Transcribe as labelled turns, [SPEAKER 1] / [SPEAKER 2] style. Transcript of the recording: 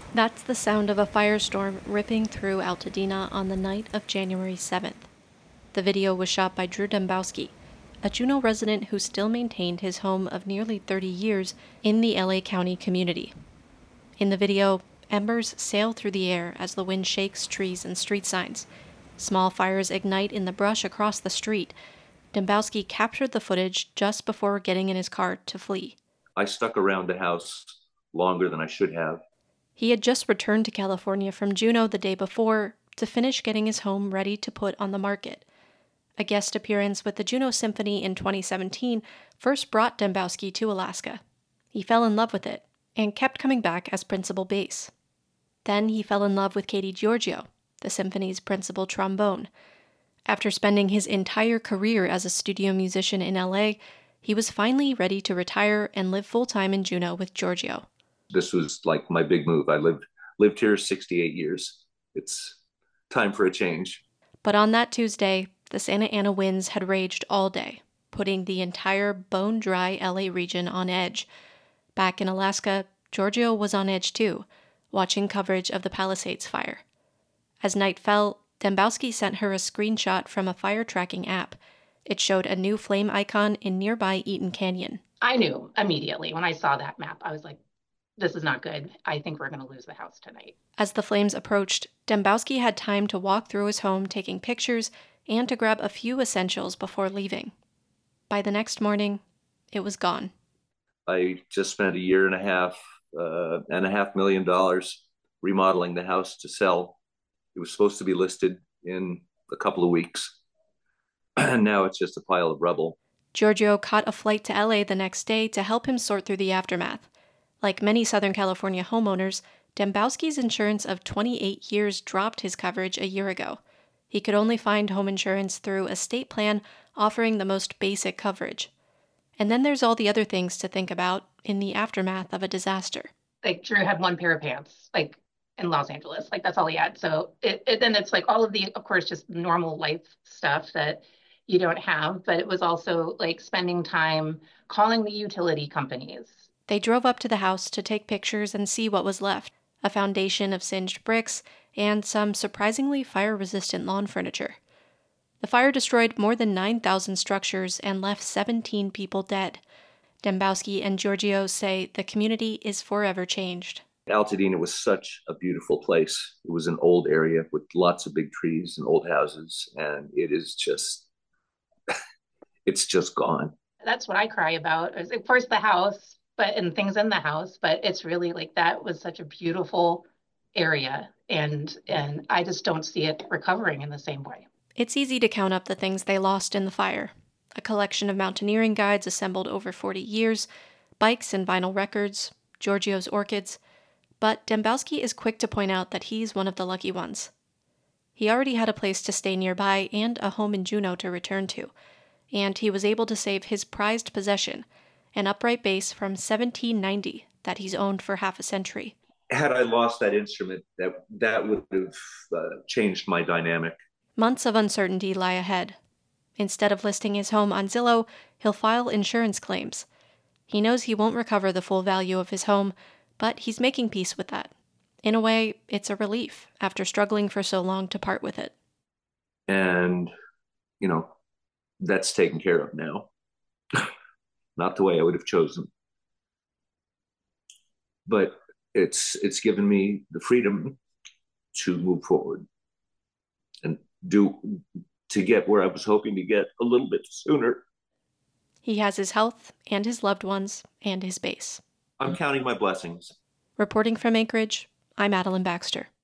[SPEAKER 1] That's the sound of a firestorm ripping through Altadena on the night of January 7th. The video was shot by Drew Dembowski, a Juneau resident who still maintained his home of nearly 30 years in the LA County community. In the video, embers sail through the air as the wind shakes trees and street signs. Small fires ignite in the brush across the street. Dembowski captured the footage just before getting in his car to flee.
[SPEAKER 2] I stuck around the house longer than I should have.
[SPEAKER 1] He had just returned to California from Juneau the day before to finish getting his home ready to put on the market. A guest appearance with the Juneau Symphony in 2017 first brought Dembowski to Alaska. He fell in love with it and kept coming back as principal bass. Then he fell in love with Katie Giorgio, the symphony's principal trombone. After spending his entire career as a studio musician in LA, he was finally ready to retire and live full-time in Juneau with Giorgio.
[SPEAKER 2] This was like my big move. I lived here 68 years. It's time for a change.
[SPEAKER 1] But on that Tuesday, the Santa Ana winds had raged all day, putting the entire bone-dry LA region on edge. Back in Alaska, Giorgio was on edge too, watching coverage of the Palisades fire. As night fell, Dembowski sent her a screenshot from a fire tracking app. It showed a new flame icon in nearby Eaton Canyon.
[SPEAKER 3] I knew immediately when I saw that map. I was like, this is not good. I think we're going to lose the house tonight.
[SPEAKER 1] As the flames approached, Dembowski had time to walk through his home taking pictures and to grab a few essentials before leaving. By the next morning, it was gone.
[SPEAKER 2] I just spent a year and a half million dollars remodeling the house to sell. It was supposed to be listed in a couple of weeks. And now it's just a pile of rubble.
[SPEAKER 1] Giorgio caught a flight to LA the next day to help him sort through the aftermath. Like many Southern California homeowners, Dembowski's insurance of 28 years dropped his coverage a year ago. He could only find home insurance through a state plan offering the most basic coverage. And then there's all the other things to think about in the aftermath of a disaster.
[SPEAKER 3] Like Drew had one pair of pants, like in Los Angeles, like that's all he had. So then it's like all of the, of course, just normal life stuff that you don't have, but it was also like spending time calling the utility companies.
[SPEAKER 1] They drove up to the house to take pictures and see what was left, a foundation of singed bricks and some surprisingly fire-resistant lawn furniture. The fire destroyed more than 9,000 structures and left 17 people dead. Dembowski and Giorgio say the community is forever changed.
[SPEAKER 2] Altadena was such a beautiful place. It was an old area with lots of big trees and old houses, and it's just gone.
[SPEAKER 3] That's what I cry about. Of course, the house, and things in the house, but it's really like that was such a beautiful area, and I just don't see it recovering in the same way.
[SPEAKER 1] It's easy to count up the things they lost in the fire. A collection of mountaineering guides assembled over 40 years, bikes and vinyl records, Giorgio's orchids. But Dembowski is quick to point out that he's one of the lucky ones. He already had a place to stay nearby and a home in Juneau to return to, and he was able to save his prized possession, an upright bass from 1790 that he's owned for half a century.
[SPEAKER 2] Had I lost that instrument, that would have changed my dynamic.
[SPEAKER 1] Months of uncertainty lie ahead. Instead of listing his home on Zillow, he'll file insurance claims. He knows he won't recover the full value of his home, but he's making peace with that. In a way, it's a relief after struggling for so long to part with it.
[SPEAKER 2] And, that's taken care of now. Not the way I would have chosen. But it's given me the freedom to move forward and to get where I was hoping to get a little bit sooner.
[SPEAKER 1] He has his health and his loved ones and his bass.
[SPEAKER 2] I'm counting my blessings.
[SPEAKER 1] Reporting from Anchorage, I'm Adeline Baxter.